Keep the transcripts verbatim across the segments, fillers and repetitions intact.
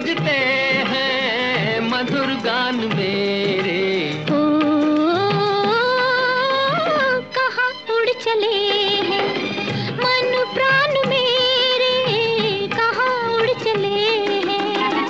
खोजते हैं मधुर गान मेरे। ओ, कहाँ उड़ चले हैं मन प्राण मेरे, कहाँ उड़ चले हैं।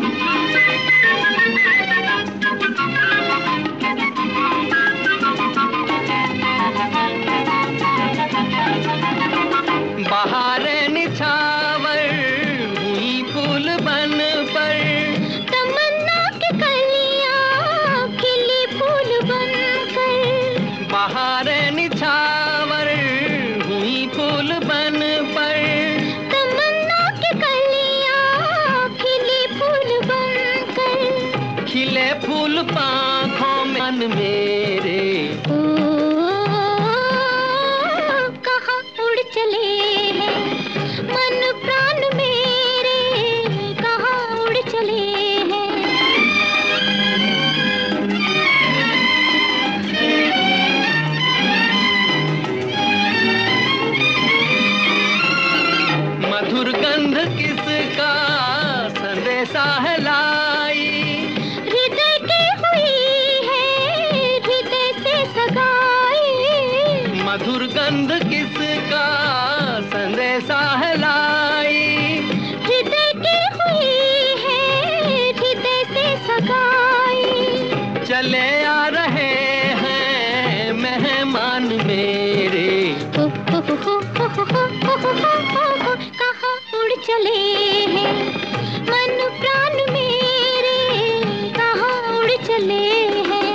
बहारें निछावर हुई फूल बन पर, तमन्ना की कलियां खिली फूल बनकर। बहारें निछावर हुई फूल बन पर, तमन्ना की कलियां खिली फूल बनकर। खिले फूल पाँखों में मन मेरे। ओ, कहाँ उड़ चले हैं मन प्राण मेरे, कहाँ उड़ चले हैं। मधुर गंध किसका संदेशा है लाई, हृदय की हुई है हृदय से सगाई। मधुर गंध किसका संदेशा है लाई, हृदय की हुई है हृदय से सगाई। चले आ रहे हैं मेहमान मेरे। हो, हो, हो, हो, हो, हो, हो, हो, हो, हो, कहाँ उड़ चले हैं मन प्राण मेरे, कहाँ उड़ चले हैं।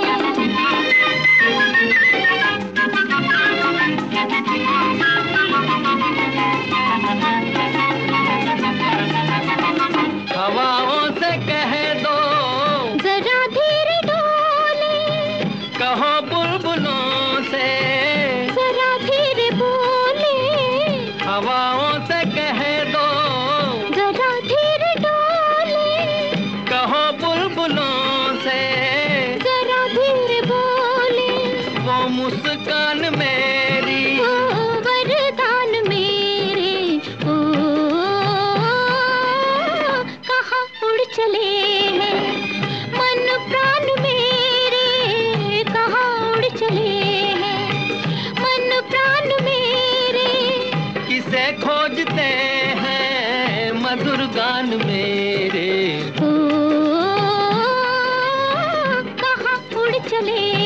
हवाओं से कह दो जरा धीरे डोले, कहो बुलबुलों से जरा धीरे बोले। हवाओं से कह दो जरा धीरे डोले, कहो बुलबुलों से जरा धीरे बोले। वो मुस्कान मेरी, ओ वरदान मेरे, ओ कहाँ उड़ चले हैं मन प्राण मेरे, कहाँ उड़ चले हैं मन प्राण मेरे। किसे खोजते हैं मधुर गान मेरे। ओ, कहाँ उड़ चले